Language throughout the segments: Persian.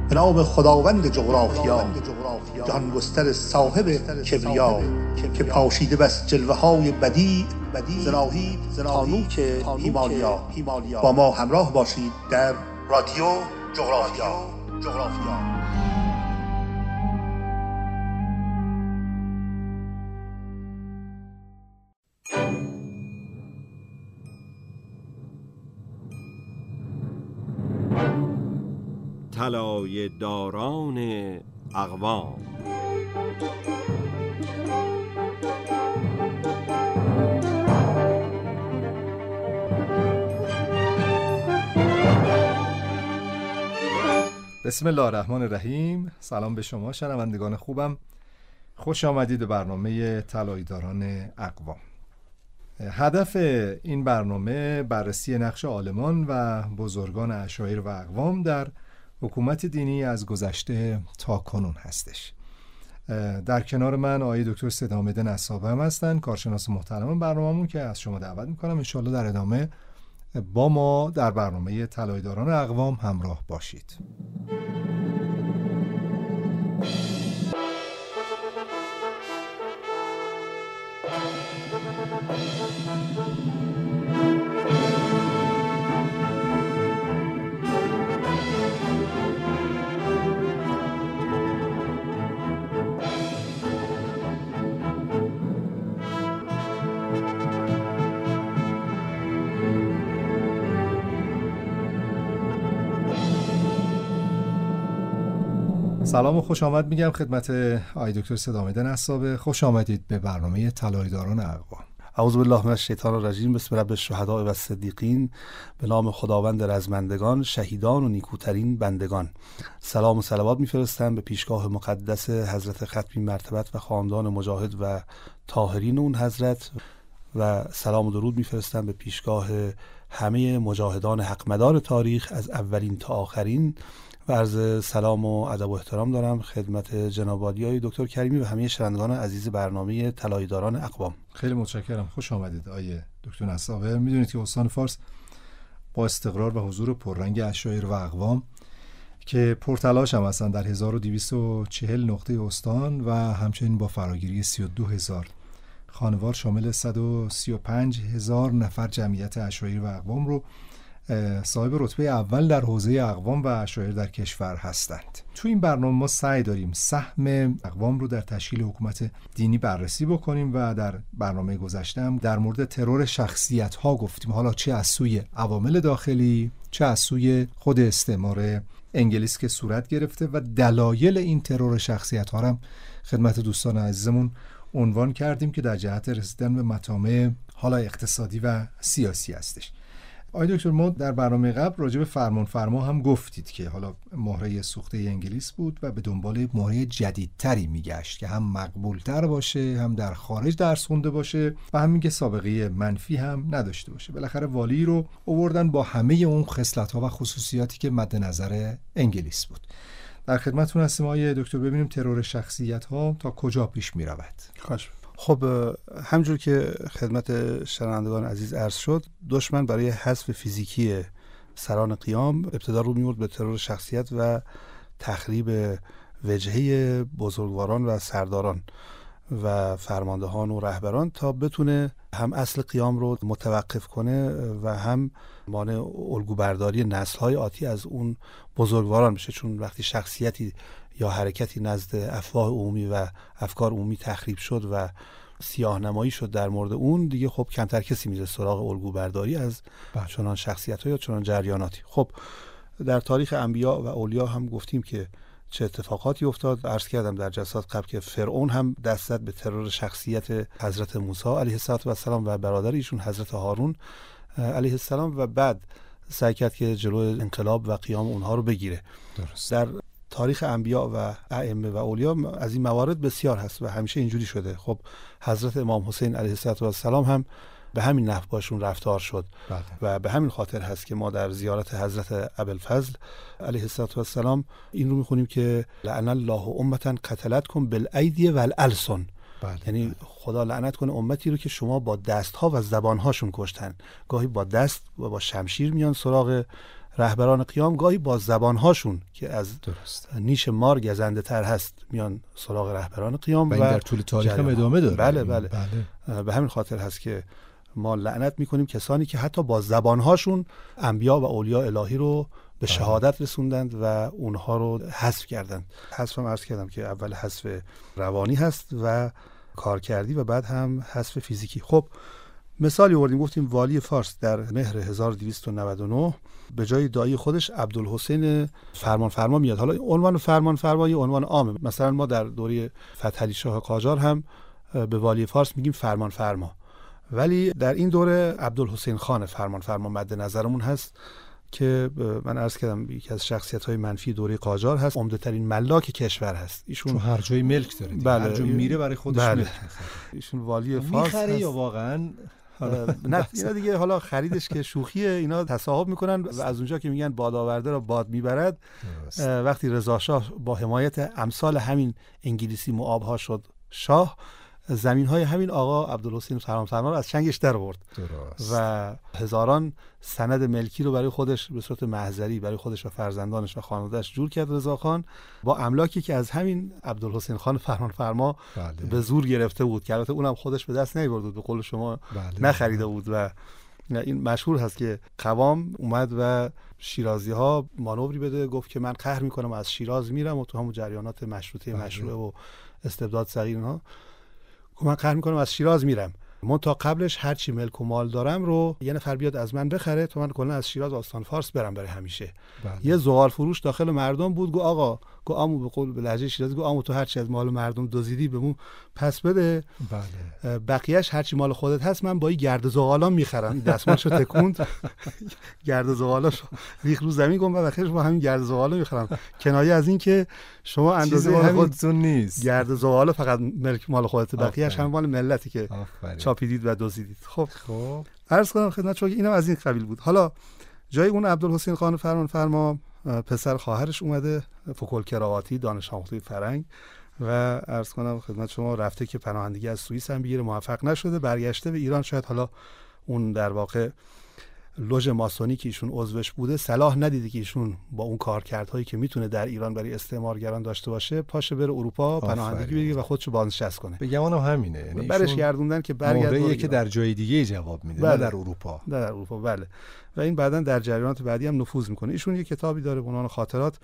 به نام خداوند جغرافیا، جهان گستر صاحب کبریا، که پاشیده بس جلوه های بدیع ز ناهید تانوک هیمالیا. با ما همراه باشید در رادیو جغرافیا. طلایه داران اقوام. بسم الله الرحمن الرحیم. سلام به شما شنوندگان خوبم، خوش آمدید به برنامه طلایه داران اقوام. هدف این برنامه بررسی نقش عالمان و بزرگان اشایر و اقوام در حکومت دینی از گذشته تا کنون هستش. در کنار من آقای دکتر صداحمد نسابه هم هستن، کارشناس محترم برنامه‌مون، که از شما دعوت میکنم انشالله در ادامه با ما در برنامه طلایه داران اقوام همراه باشید. سلام و خوش آمد میگم خدمت آقای دکتر صداحمد نسابه. خوش آمدید به برنامه طلایه داران اقوام. اعوذ بالله من الشیطان الرجیم. بسم رب الشهداء و الصدیقین. به نام خداوند رزمندگان، شهیدان و نیکوترین بندگان. سلام و صلوات میفرستم به پیشگاه مقدس حضرت ختمی مرتبت و خاندان مجاهد و طاهرین اون حضرت، و سلام و درود میفرستم به پیشگاه همه مجاهدان حقمدار تاریخ از اولین تا آخرین، و عرض سلام و ادب و احترام دارم خدمت جناب عالی دکتر کریمی و همه شنوندگان عزیز برنامه طلایه داران اقوام. خیلی متشکرم، خوش آمدید آقای دکتر نسابه. میدونید که استان فارس با استقرار و حضور پررنگ اشایر و اقوام که پرتلاش هم هستن در 1240 نقطه استان و همچنین با فراگیری 32,000 خانوار شامل 135,000 نفر جمعیت اشایر و اقوام رو صاحب رتبه اول در حوزه اقوام و اشایر در کشور هستند. تو این برنامه ما سعی داریم سهم اقوام رو در تشکیل حکومت دینی بررسی بکنیم و در برنامه گذشته هم در مورد ترور شخصیت ها گفتیم، حالا چه از سوی عوامل داخلی چه از سوی خود استعمار انگلیس که صورت گرفته، و دلایل این ترور شخصیت ها هم خدمت دوستان عزیزمون عنوان کردیم که در جهت رسیدن به مطامع حالا اقتصادی و سیاسی هستش. آقای دکتر، ما در برنامه قبل راجع به فرمانفرما هم گفتید که حالا مهره سوخته انگلیس بود و به دنبال مهره جدیدتری میگشت که هم مقبولتر باشه، هم در خارج درس خونده باشه و همین که سابقه منفی هم نداشته باشه. بالاخره والی رو آوردن با همه اون خصلت‌ها و خصوصیاتی که مد نظر انگلیس بود. در خدمتتون هستیم آقای دکتر، ببینیم ترور شخصیت‌ها تا کجا پیش می‌رود. خب همجور که خدمت شنوندگان عزیز عرض شد، دشمن برای حذف فیزیکی سران قیام ابتدا رو می‌برد به ترور شخصیت و تخریب وجهه بزرگواران و سرداران و فرماندهان و رهبران تا بتونه هم اصل قیام رو متوقف کنه و هم مانع الگوبرداری نسل‌های آتی از اون بزرگواران بشه. چون وقتی شخصیتی یا حرکتی نزد افواه عمومی و افکار عمومی تخریب شد و سیاه‌نمایی شد در مورد اون، دیگه خب کمتر کسی میره سراغ الگوبرداری از چنان شخصیت‌ها یا چنان جریاناتی. خب در تاریخ انبیا و اولیا هم گفتیم که چه اتفاقاتی افتاد. عرض کردم در جلسات قبل که فرعون هم دست زد به ترور شخصیت حضرت موسی علیه السلام و برادر ایشون حضرت هارون علیه السلام، و بعد سعی کرد که جلوی انقلاب و قیام اونها رو بگیره. درست. در تاریخ انبیا و ائمه و اولیا از این موارد بسیار هست و همیشه اینجوری شده. خب حضرت امام حسین علیه السلام هم به همین نحو باشون رفتار شد و به همین خاطر هست که ما در زیارت حضرت ابوالفضل علیه السلام این رو میخونیم که لعن الله امتا قتلتکم بالایدی والالسن. یعنی خدا لعنت کنه امتی رو که شما با دستها و زبانهاشون کشتن. گاهی با دست و با شمشیر میان سراغ رهبران قیام گاهی با زبانهاشون که از درست نیش مار گزنده تر هست میان سراغ رهبران قیام و این در طول تاریخ هم ادامه داره. بله. به همین خاطر هست که ما لعنت میکنیم کسانی که حتی با زبانهاشون انبیا و اولیاء الهی رو به شهادت رسوندند و اونها رو حذف کردند. حذف هم عرض کردم که اول حذف روانی هست و کارکردی و بعد هم حذف فیزیکی. خب مثالی آوردیم، گفتیم والی فارس در مهر 1299 به جای دایی خودش عبدالحسین فرمانفرما میاد. حالا عنوان فرمانفرما یه عنوان عامه، مثلا ما در دوره فتحعلی شاه قاجار هم به والی فارس میگیم فرمانفرما، ولی در این دوره عبدالحسین خان فرمانفرما مد نظرمون هست که من عرض کردم یکی از شخصیت‌های منفی دوره قاجار هست، عمده‌ترین ملاک کشور هست. ایشون چون هر جای ملک داره، بله. هر جا میره برای خودش ملک می‌خره. ایشون والی فارس می‌خره یا واقعاً نه اینا دیگه حالا خریدش که شوخیه، اینا تصاحب میکنن و از اونجا که میگن باد آورده را باد میبرد، وقتی رضا شاه با حمایت امثال همین انگلیسی معابها شد شاه، زمین‌های همین آقا عبدالحسین فرمانفرما رو از چنگش در آورد و هزاران سند ملکی رو برای خودش به صورت محضری برای خودش و فرزندانش و خانواده‌اش جور کرد رضاخان، با املاکی که از همین عبدالحسین خان فرمانفرما به زور گرفته بود که البته اونم خودش به دست نیاورد بود، به قول شما نخریده بود. و این مشهور هست که قوام اومد و شیرازی‌ها مانوری بده، گفت که من قهر می‌کنم از شیراز میرم و تو همون جریانات مشروطه مشروعه و استبداد صغیر اینها، من قهر میکنم از شیراز میرم، من تا قبلش هر چی ملک و مال دارم رو یه نفر بیاد از من بخره تو من کلا از شیراز آستان فارس برم برای همیشه. یه زغال فروش داخل مردم بود، گو آقا گو آمو به قول به لهجه شیرازی گو آمو تو هر چی از مال مردم دزدیدی بهمون پس بده، بقیه‌اش هر چی مال خودت هست من با این گرد زغالا میخرم. دستمالشو تکوند گرد زغالاشو ریخ رو زمین، گفت من بخیرش با همین گرد زغالا میخرم، کنایه از این که شما اندازه همین خودتون نیست، گرد زغالا فقط ملک مال خودت، بقیه‌اش هم مال ملتی که چاپیدید و دزدیدید. خب عرض کنم خدمت شما که اینم از این قبیل بود. حالا جای اون عبدالحسین خان فرمانفرما پسر خواهرش اومده فوکل کراواتی دانش آموخته فرنگ و عرض کنم خدمت شما رفته که پناهندگی از سوئیس هم بگیره، موفق نشده، برگشته به ایران. شاید حالا اون در واقع لوژ ماسونی که ایشون عضوش بوده صلاح ندیده که ایشون با اون کارکردهایی که میتونه در ایران برای استعمارگران داشته باشه پاشه بره اروپا پناهندگی بگیره و خودشو بازنشست کنه. بگمانم همینه، یعنی برش گردوندن که برگرده که در جای دیگه جواب میده، بله. نه در اروپا. در اروپا بله. و این بعداً در جریانات بعدی هم نفوذ میکنه. ایشون یه کتابی داره به عنوان خاطرات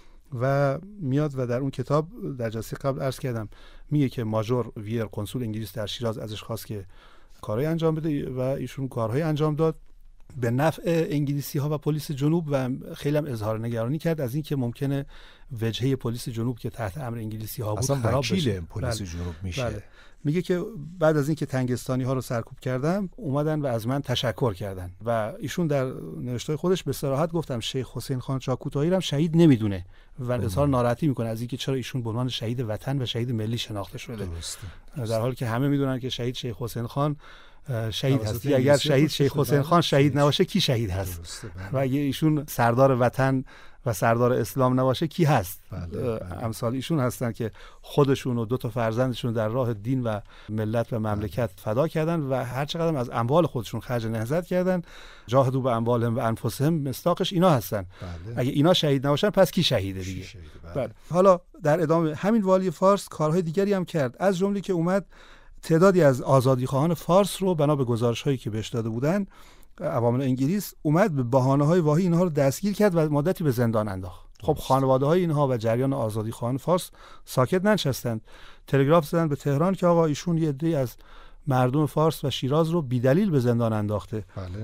و میاد و در اون کتاب در جلسه قبل عرض کردم میگه که ماژور ویر کنسول انگلیس در شیراز ازش خواست که کارهای انجام بده و ایشون کارهای انجام داد به نفع انگلیسی ها و پلیس جنوب و خیلی هم اظهار نگرانی کرد از اینکه ممکنه وجهه پلیس جنوب که تحت امر انگلیسی ها بود خراب بشه. پلیس جنوب میشه. بله. میگه که بعد از اینکه تنگستانی ها رو سرکوب کردم اومدن و از من تشکر کردن و ایشون در نوشته خودش به صراحت گفتم شیخ حسین خان چاکوتایی رو شهید نمیدونه و اظهار ناراحتی میکنه از اینکه چرا ایشون به عنوان شهید وطن و شهید ملی شناخته شده. در حالی که همه میدونن که شهید شیخ حسین خان شهید هستی. اگر شهید شیخ حسین خان شهید نباشه کی شهید هست؟ و اگه ایشون سردار وطن و سردار اسلام نباشه کی هست؟ امثال ایشون هستن که خودشون و 2 تا فرزندشون در راه دین و ملت و مملکت فدا کردن و هر چقدر از اموال خودشون خرج نهضت کردن. جاهدوا باموالهم و انفسهم مصداقش اینا هستن. اگه اینا شهید نباشن پس کی شهیده دیگه؟ بله. حالا در ادامه همین والی فارس کارهای دیگری هم کرد، از جمله که اومد تعدادی از آزادیخواهان فارس رو بنا به گزارش‌هایی که بهش داده بودن عوامل انگلیس اومد به بهانه‌های واهی اینها رو دستگیر کرد و مدتی به زندان انداخت. خب خانواده‌های اینها و جریان آزادیخواهان فارس ساکت ننشستند، تلگراف زدن به تهران که آقا ایشون یه عده‌ای از مردم فارس و شیراز رو بی‌دلیل به زندان انداخته.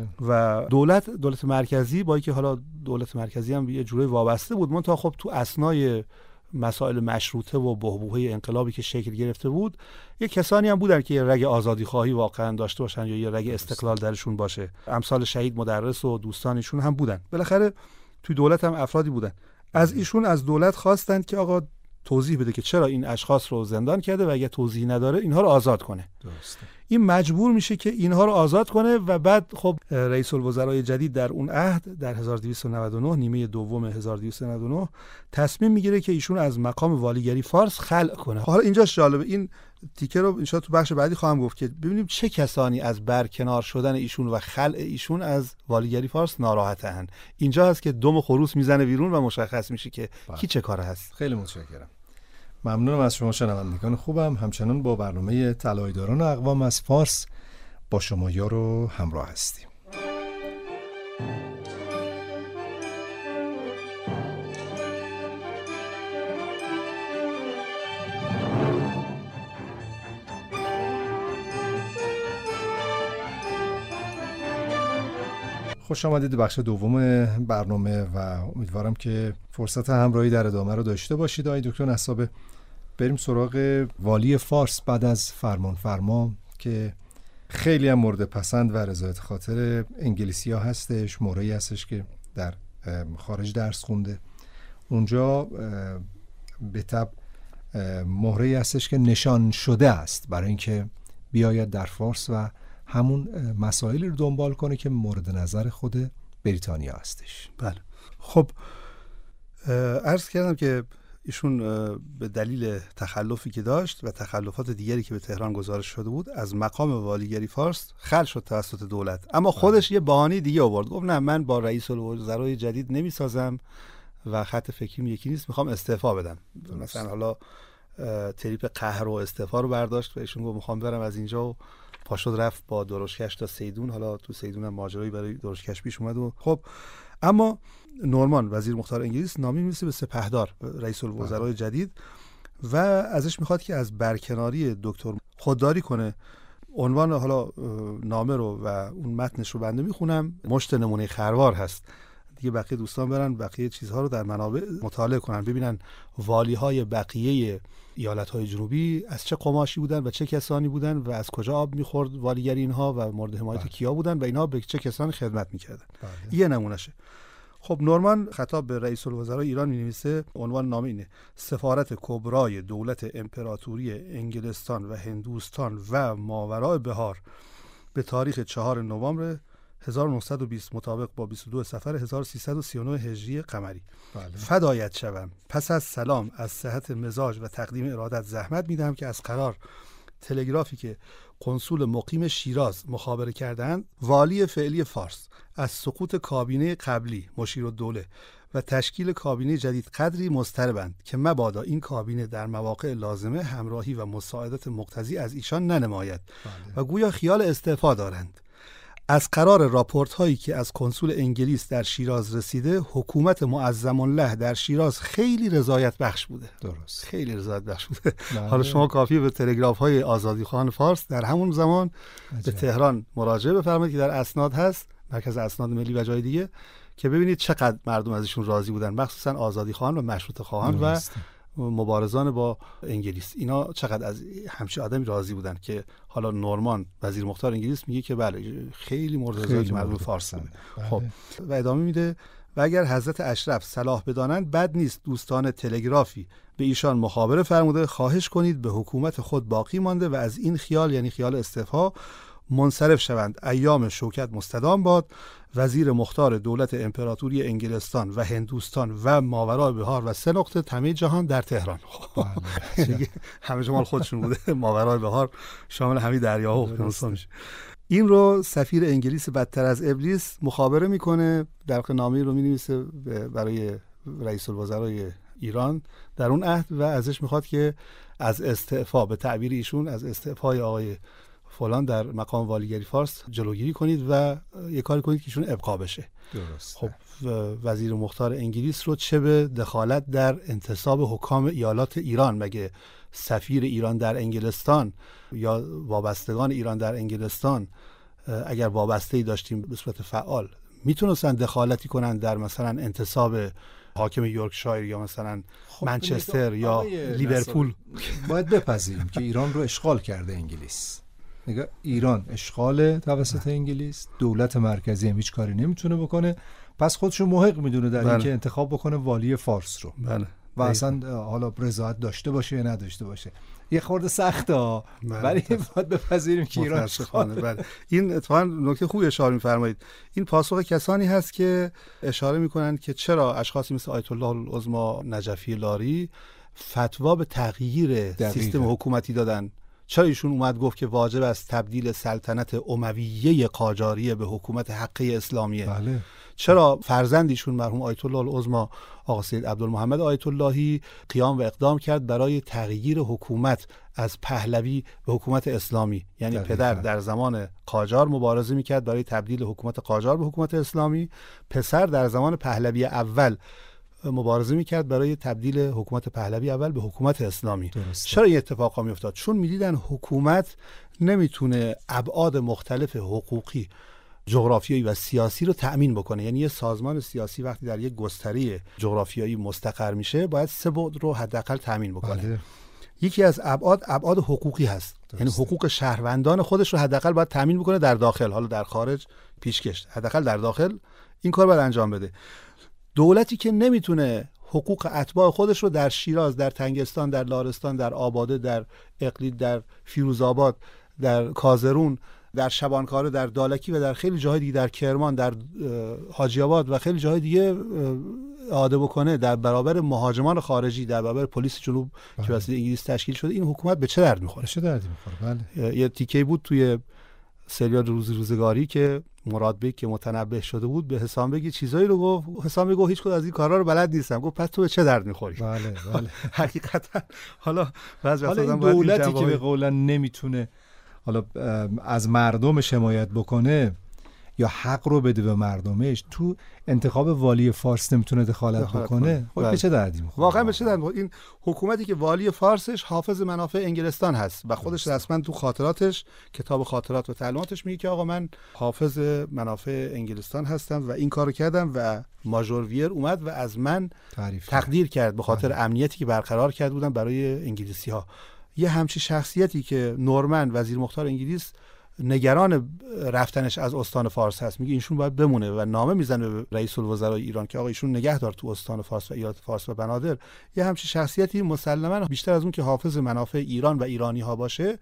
و دولت مرکزی با اینکه حالا دولت مرکزی هم یه جوری وابسته بود، منتها خب تو اسنای مسائل مشروطه و بحبوحه انقلابی که شکل گرفته بود یه کسانی هم بودن که یه رگ آزادی خواهی واقعا داشته باشن یا یه رگ استقلال درشون باشه. امثال شهید مدرس و دوستانشون هم بودن. بالاخره توی دولت هم افرادی بودن. از ایشون از دولت خواستند که آقا توضیح بده که چرا این اشخاص رو زندان کرده و اگه توضیح نداره اینها رو آزاد کنه. درسته. این مجبور میشه که اینها رو آزاد کنه و بعد خب رئیس الوزرای جدید در اون عهد در 1299 نیمه دوم 1299 تصمیم میگیره که ایشون از مقام والیگری فارس خلع کنه. حالا اینجاش جالبه، این تیکه رو انشاءالله تو بخش بعدی خواهم گفت که ببینیم چه کسانی از برکنار شدن ایشون و خلع ایشون از والیگری فارس ناراحتن. اینجا هست که دم خروس میزنه بیرون و مشخص میشه که کی چه کاره هست. خیلی متشکرم. ممنونم از شما شنوندگان خوبم. همچنان با برنامه طلایه‌داران اقوام از فارس با شما یارو همراه هستیم. خوش آمدید بخش دوم برنامه و امیدوارم که فرصت همراهی در ادامه رو داشته باشید. آقای دکتر نسابه، بریم سراغ والی فارس بعد از فرمان که خیلی هم مورد پسند و رضایت خاطر انگلیسی ها هستش. مورایی هستش که در خارج درس خونده، اونجا به طب مهره‌ای هستش که نشان شده است برای اینکه بیاید در فارس و همون مسائلی رو دنبال کنه که مورد نظر خود بریتانیا هستش. بله. خب عرض کردم که ایشون به دلیل تخلفی که داشت و تخلفات دیگری که به تهران گزارش شده بود از مقام والیگری فارس خلع شد توسط دولت. اما خودش یه بهانه دیگه آورد، گفت نه من با رئیس الوزرای جدید نمیسازم و خط فکریم یکی نیست، میخوام استعفا بدم. مثلا حالا تریپ قهر و استعفا رو برداشت و ایشون گفت میخوام برم از اینجا و پاشد رفت با درشکش تا سیدون. حالا تو سیدون هم ماجرایی برای درشکش پیش اومد و خب اما نورمان وزیر مختار انگلیس نامی می‌نویسه به سپهدار رئیس الوزرای جدید و ازش میخواد که از برکناری دکتر خودداری کنه. عنوان حالا نامه رو و اون متنش رو بنده میخونم، مشت نمونه خروار هست دیگه. بقیه دوستان برن بقیه چیزها رو در منابع مطالعه کنن، ببینن والی‌های بقیه ایالت‌های جنوبی از چه قماشی بودن و چه کسانی بودن و از کجا آب می‌خورد والیگری اینها و مورد حمایت کیا بودن و اینها به چه کسانی خدمت می‌کردن. یه نمونهشه. خب نورمان خطاب به رئیس الوزرای ایران می‌نویسه، عنوان نامه اینه: سفارت کبرای دولت امپراتوری انگلستان و هندوستان و ماوراء بحار به تاریخ 4 نوامبر 1920 مطابق با 22 صفر 1339 هجری قمری. فدایت شوم. پس از سلام از صحت مزاج و تقدیم ارادت زحمت میدم که از قرار تلگرافی که کنسول مقیم شیراز مخابره کردند والی فعلی فارس از سقوط کابینه قبلی مشیرالدوله و تشکیل کابینه جدید قدری مضطربند که مبادا این کابینه در مواقع لازمه همراهی و مساعدت مقتضی از ایشان ننماید و گویا خیال استعفا دارند. از قرار راپورت هایی که از کنسول انگلیس در شیراز رسیده، حکومت معظم الله در شیراز خیلی رضایت بخش بوده. درست، خیلی رضایت بخش بوده. حالا شما کافیه به تلگراف های آزادیخواهان فارس در همون زمان به تهران مراجعه بفرمایید که در اسناد هست، مرکز اسناد ملی و جای دیگه، که ببینید چقدر مردم ازشون راضی بودن، مخصوصا آزادیخواهان و مشروطه خواهان و مبارزان با انگلیس. اینا چقدر از همچین آدمی راضی بودن که حالا نورمان وزیر مختار انگلیس میگه که بله خیلی مورد رضایت مردم فارس بود. خب و ادامه میده: و اگر حضرت اشرف صلاح بدانند بد نیست دوستان تلگرافی به ایشان مخابره فرموده خواهش کنید به حکومت خود باقی مانده و از این خیال، یعنی خیال استعفا، منصرف شوند. ایام شوکت مستدام باد. وزیر مختار دولت امپراتوری انگلستان و هندوستان و ماوراء بحار و 3 نقطه تمه جهان در تهران. همه شمال خودشون بوده. ماوراء بحار شامل همه دریا و اقیانوس‌ها میشه. این رو سفیر انگلیس بدتر از ابلیس مخابره میکنه، در نامه‌ای رو مینویسه برای رئیس الوزرای ایران در اون عهد و ازش میخواد که از استعفا، به تعبیر ایشون از استعفای آقای فلان در مقام والیگری فارس جلوگیری کنید و یه کاری کنید که ایشون ابقا بشه. درست. خب وزیر مختار انگلیس رو چه به دخالت در انتصاب حکام ایالات ایران، مگه سفیر ایران در انگلستان یا وابستگان ایران در انگلستان اگر وابسته‌ای داشتیم به صورت فعال میتونستن دخالتی کنن در مثلا انتصاب حاکم یورکشایر یا مثلا منچستر یا لیورپول؟ باید بپذیریم که ایران رو اشغال کرده انگلیس. نگاه، ایران اشغال توسط انگلیس، دولت مرکزی هم هیچ کاری نمیتونه بکنه، پس خودشو محق میدونه در اینکه انتخاب بکنه والی فارس رو. بله. و اصلا حالا رضایت داشته باشه یا نداشته باشه یه خورده سخته، ولی باید بپذیریم که ایران اشغال. بله. این اتفاقا نکته خوبی اشاره می‌فرمایید. این پاسخ کسانی هست که اشاره می‌کنند که چرا اشخاصی مثل آیت الله العظما نجفی لاری فتوا به تغییر سیستم حکومتی دادن چرا ایشون اومد گفت که واجب است تبدیل سلطنت امویه قاجاریه به حکومت حقه اسلامیه؟ بله. چرا فرزندیشون مرحوم آیت الله العظما آقا سید عبدالمحمد آیت اللهی قیام و اقدام کرد برای تغییر حکومت از پهلوی به حکومت اسلامی؟ یعنی پدر در زمان قاجار مبارزه میکرد برای تبدیل حکومت قاجار به حکومت اسلامی، پسر در زمان پهلوی اول مبارزه میکرد برای تبدیل حکومت پهلوی اول به حکومت اسلامی. درسته. چرا این اتفاقا میافتاد؟ چون میدیدن حکومت نمیتونه ابعاد مختلف حقوقی، جغرافیایی و سیاسی رو تأمین بکنه. یعنی یه سازمان سیاسی وقتی در یک گستره جغرافیایی مستقر میشه باید 3 بعد رو حداقل تأمین بکنه. بله. یکی از ابعاد حقوقی هست. یعنی حقوق شهروندان خودش رو حداقل باید تأمین بکنه در داخل، حالا در خارج پیشکش، حداقل در داخل این کار باید انجام بده. دولتی که نمیتونه حقوق اتباع خودش رو در شیراز، در تنگستان، در لارستان، در آباده، در اقلید، در فیروزآباد، در کازرون، در شبانکاره، در دالکی و در خیلی جاهای دیگه، در کرمان، در حاجی آباد و خیلی جاهای دیگه اعاده بکنه در برابر مهاجمان خارجی، در برابر پلیس جنوب که واسه انگلیس تشکیل شده، این حکومت به چه درد میخوره؟ چه دردی میخوره؟ بله. یه تیکه بود توی سریال روزگاری که مراد بیگ که متنبه شده بود به حسام بیگ چیزایی رو گفت، حسام بیگ هیچ کدوم از این کارا رو بلد نیستم. گفت پس تو به چه درد میخوری؟ بله بله. حقیقتا حالا بعضی وقتا این دولتی که به قولا نمیتونه حالا از مردمش حمایت بکنه یا حق رو بده به مردمش، تو انتخاب والی فارس نمیتونه دخالت بکنه، خب به چه دردی میخوره؟ واقعا به چه دردی میخوره؟ این حکومتی که والی فارسش حافظ منافع انگلستان هست و خودش رسما تو خاطراتش، کتاب خاطرات و تعلیماتش میگه که آقا من حافظ منافع انگلستان هستم و این کارو کردم و ماژور ویر اومد و از من تقدیر کرد به خاطر امنیتی که برقرار کرده بودم برای انگلیسی‌ها. یه همچی شخصیتی که نورمن وزیر مختار انگلیس نگران رفتنش از استان فارس هست، میگه ایشون باید بمونه و نامه میزنه به رئیس الوزرای ایران که آقا ایشون نگه دار تو استان فارس و ایالات فارس و بنادر. یه همچین شخصیتی مسلماً بیشتر از اون که حافظ منافع ایران و ایرانی ها باشه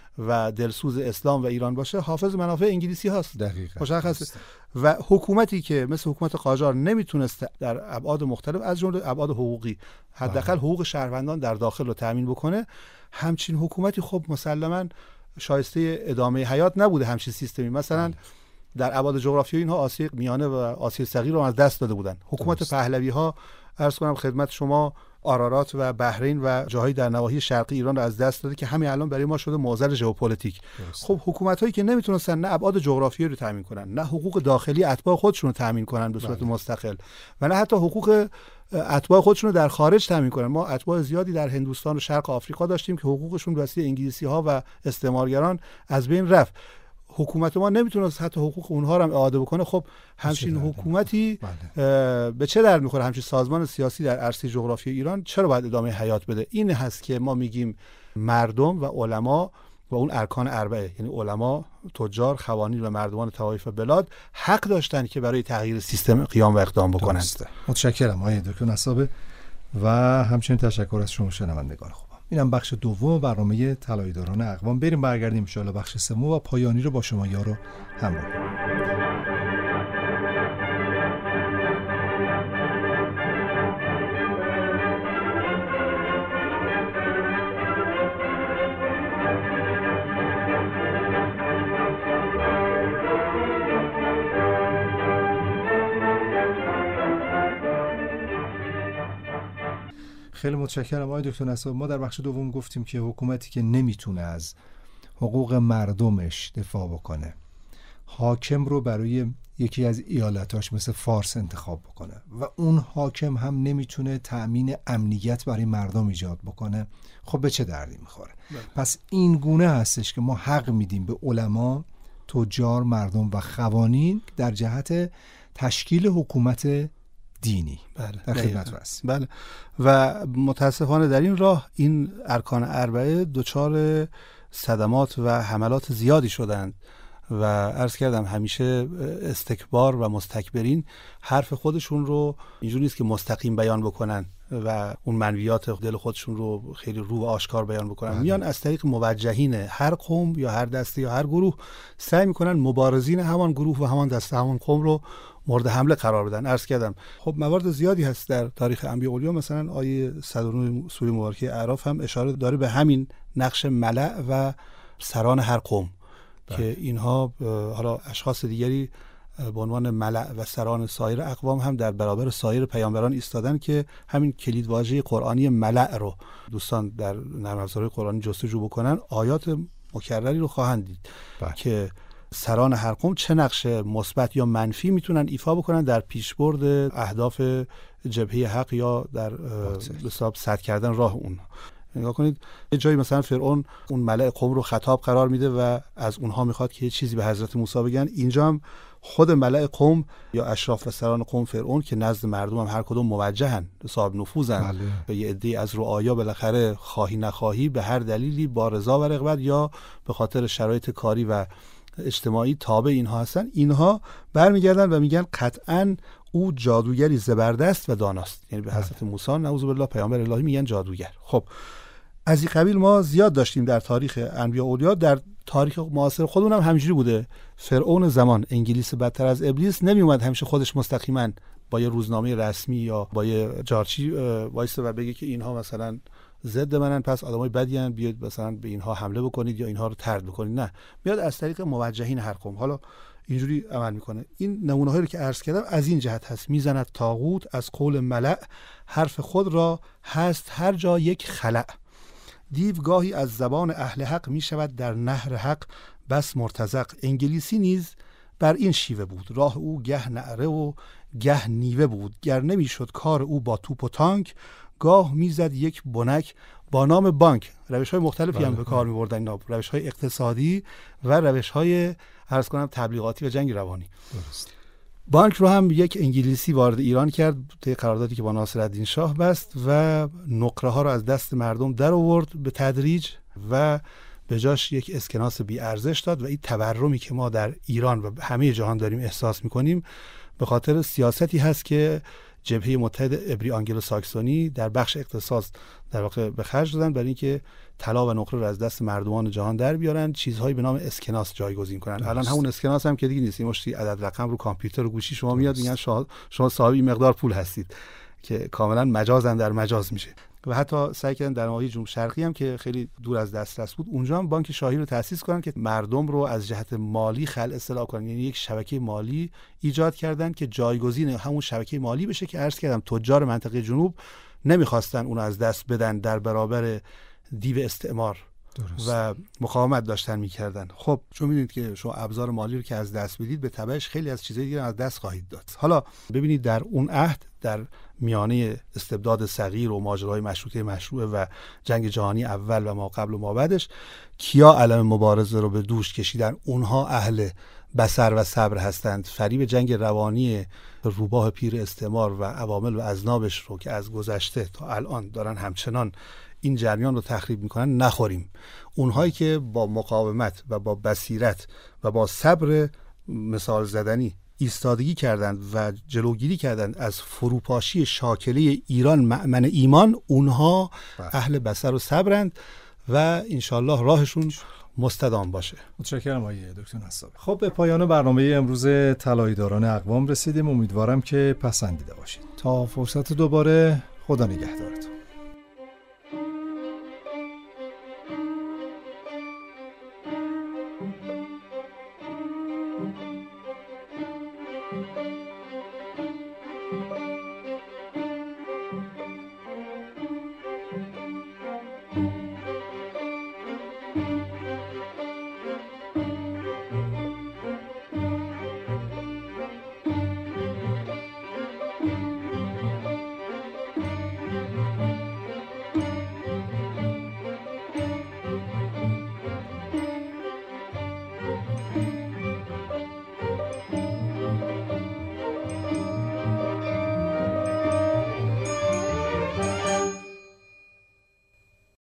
و دلسوز اسلام و ایران باشه، حافظ منافع انگلیسی هاست. دقیقاً مشخصه. و حکومتی که مثل حکومت قاجار نمیتونست در ابعاد مختلف از جمله ابعاد حقوقی حداقل حقوق شهروندان در داخل رو تامین بکنه، همچین حکومتی خب مسلماً شایسته ادامه حیات نبوده. همچین سیستمی مثلا در ابعاد جغرافیایی اینها آسیای میانه و آسیای صغیر رو از دست داده بودن. حکومت پهلوی ها عرض کنم خدمت شما آرارات و بحرین و جاهای در نواحی شرقی ایران رو از دست داده که همین الان برای ما شده معضل ژئوپلیتیک. خب حکومت هایی که نمیتونستن نه ابعاد جغرافیایی رو تامین کنن، نه حقوق داخلی اتباع خودشون رو تامین کنن به صورت مستقل و نه حتی حقوق اتباع خودشون رو در خارج تامین کنن. ما اتباع زیادی در هندوستان و شرق آفریقا داشتیم که حقوقشون واسه انگلیسی ها و استعمارگران از بین رفت. حکومت ما نمیتونست حتی حقوق اونها رو هم اعاده بکنه. خب همچین حکومتی به چه درد میخوره؟ همچین سازمان سیاسی در عرصه جغرافیای ایران چرا باید ادامه حیات بده؟ این هست که ما میگیم مردم و علما و اون ارکان اربعه، یعنی علما، تجار، خوانین و مردمان طوایف بلاد حق داشتن که برای تغییر سیستم قیام و اقدام بکنن. متشکرم آقای دکتر نسابه و همچنین تشکر از شما شنوندگان خوبم. اینم بخش دوم برنامه طلایه‌داران اقوام. بریم برگردیم ان شاءالله بخش سوم و پایانی رو با شما یارو همراه کنیم. خیلی متشکرم آقای دکتر نسابه. ما در بخش دوم گفتیم که حکومتی که نمیتونه از حقوق مردمش دفاع بکنه، حاکم رو برای یکی از ایالتاش مثل فارس انتخاب بکنه و اون حاکم هم نمیتونه تأمین امنیت برای مردم ایجاد بکنه، خب به چه دردی میخوره؟ پس این گونه هستش که ما حق میدیم به علما، تجار، مردم و خوانین در جهت تشکیل حکومت دینی. در خدمت هستیم. بله. و متاسفانه در این راه این ارکان اربعه دچار صدمات و حملات زیادی شدند و عرض کردم همیشه استکبار و مستکبرین حرف خودشون رو اینجوری نیست که مستقیم بیان بکنن و اون منویات دل خودشون رو خیلی رو و آشکار بیان بکنن. میان از طریق موجهین هر قوم یا هر دسته یا هر گروه سعی میکنن مبارزین همان گروه و همان دسته همان قوم رو مورد حمله قرار بدن. عرض کردم خب موارد زیادی هست در تاریخ انبیاء اولیا، مثلا آیه 109 سوره مبارکه اعراف هم اشاره داره به همین نقش ملأ و سران هر قوم که اینها حالا اشخاص دیگری به عنوان ملأ و سران سایر اقوام هم در برابر سایر پیامبران ایستادن که همین کلیدواژه قرآنی ملأ رو دوستان در نرم افزارهای قرآنی جستجو بکنن، آیات مکرری رو خواهند دید که سران هر قوم چه نقش مثبت یا منفی میتونن ایفا بکنن در پیشبرد اهداف جبهه حق یا در حساب سد کردن راه اون. نگاه کنید یه جایی مثلا فرعون اون ملأ قوم رو خطاب قرار میده و از اونها میخواد که یه چیزی به حضرت موسی بگن. اینجا هم خود ملأ قوم یا اشراف و سران قوم فرعون که نزد مردم هم هر کدوم موجهن، صاحب نفوذن و یه عده از رعایا بالاخره خواهی نخواهی به هر دلیلی با رضا و رغبت یا به خاطر شرایط کاری و اجتماعی تابع اینها هستن، اینها برمیگردن و میگن قطعاً او جادوگری زبردست و داناست. یعنی به حضرت موسی نعوذ بالله پیامبر الهی میگن جادوگر. خب از این قبیل ما زیاد داشتیم در تاریخ انبیاء اولیا، در تاریخ معاصر خودمون هم همینجوری بوده. فرعون زمان، انگلیس بدتر از ابلیس، نمی اومد همیشه خودش مستقیما با یه روزنامه رسمی یا با یه جارچی وایسه و بگه که اینها مثلا ضد منن پس آدمای بدی ان، بیاید مثلا به اینها حمله بکنید یا اینها رو طرد بکنید. نه، میاد از طریق موجهین هر قوم حالا اینجوری عمل میکنه. این نمونه‌هایی رو که عرض کردم از این جهت هست. میزند طاغوت از قول ملأ، حرف خود را هست هر جا یک خلأ. دیوگاهی از زبان اهل حق می شود در نهر حق بس مرتزق. انگلیسی نیز بر این شیوه بود، راه او گه نعره و گه نیوه بود. گر نمی شد کار او با توپ و تانک، گاه میزد یک بنک با نام بانک. روش‌های مختلفی هم به کار می‌بردن اینا، روش‌های اقتصادی و روش‌های عرض کنم تبلیغاتی و جنگ روانی. درست. بانک رو هم یک انگلیسی وارد ایران کرد طی قراردادی که با ناصرالدین شاه بست و نقره ها رو از دست مردم در آورد به تدریج و به جاش یک اسکناس بی ارزش داد. و این تورمی که ما در ایران و همه جهان داریم احساس می‌کنیم به خاطر سیاستی هست که جبهه متحد عبری آنگلو ساکسونی در بخش اقتصاد در واقع به خرج دادن برای اینکه طلا و نقره رو از دست مردمان جهان در بیارن، چیزهایی به نام اسکناس جایگزین کنن. الان همون اسکناس هم که دیگه نیست، مشتی عدد رقم رو کامپیوتر و گوشی شما میاد میگن شما صاحب این مقدار پول هستید، که کاملا مجازن در مجاز میشه. و حتی سعی کردن در نواحی جنوب شرقی هم که خیلی دور از دسترس بود اونجا هم بانک شاهی رو تأسیس کنن که مردم رو از جهت مالی خلع اصلاح کنن. یعنی یک شبکه مالی ایجاد کردن که جایگزین همون شبکه مالی بشه که عرض کردم تجار منطقه جنوب نمیخواستن اون از دست بدن در برابر دیو استعمار. درست. و مقاومت داشتن میکردن. خب چون میدونید که شما ابزار مالی رو که از دست بدید به تبعش خیلی از چیزای دیگه از دست خواهید داد. حالا ببینید در اون عهد در میانه استبداد صغیر و ماجراهای مشروطه مشروع و جنگ جهانی اول و ما قبل و ما بعدش کیا علم مبارزه رو به دوش کشیدن؟ اونها اهل بصر و صبر هستند. فریب جنگ روانی روباه پیر استعمار و عوامل و اذنابش رو که از گذشته تا الان دارن همچنان این جریان رو تخریب میکنن نخوریم. اونهایی که با مقاومت و با بصیرت و با صبر مثال زدنی ایستادگی کردند و جلوگیری کردند از فروپاشی شاکله ایران مأمن ایمان، اونها اهل بصر و صبرند و انشالله راهشون مستدام باشه. متشکرم آقای دکتر نصابی. خب به پایان برنامه امروز طلایه‌داران اقوام رسیدیم. امیدوارم که پسندیده باشید. تا فرصت دوباره، خدا نگهدارتون.